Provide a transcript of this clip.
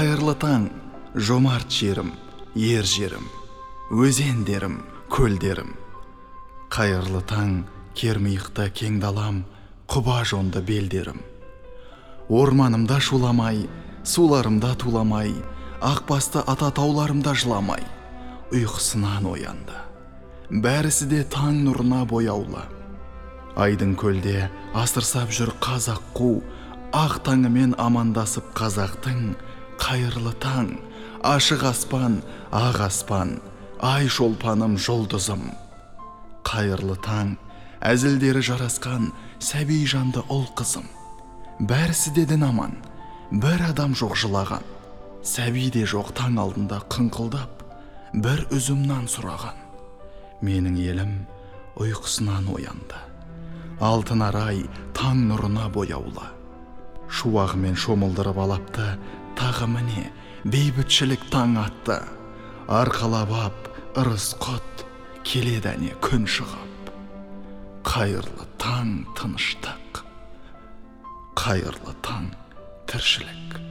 Қайырлы таң, жомарт жерім, ер жерім, өзендерім, көлдерім. Қайырлы таң, кермиықта кең далам, құба жонды белдерім. Орманымда шуламай, суларымда туламай, ақбасты ата тауларымда жыламай, ұйқысынан оянды. Бәрісі де таң нұрына бояулы. Айдың көлде асырсап жүр қазақ қу, ақ таңымен амандасып қазақтың. Қайырлы таң, ашық аспан, ақ аспан, ай шолпаным, жұлдызым. Қайырлы таң, әзілдері жарасқан сәби жанды ұл қызым. Бәрісі дедін аман, бір адам жоқ жылаған. Сәби де жоқ таң алдында қыңқылдап, бір үзімнан сұраған. Менің елім ұйқысынан оянды. Алтын арай таң нұрына бояулы. Шуағымен шомылдырып алапты, тағы міне бейбітшілік таң атты. Арқалап ап ырыс құт, келеді әне күн шығып. Қайырлы таң, тыныштық. Қайырлы таң, тіршілік.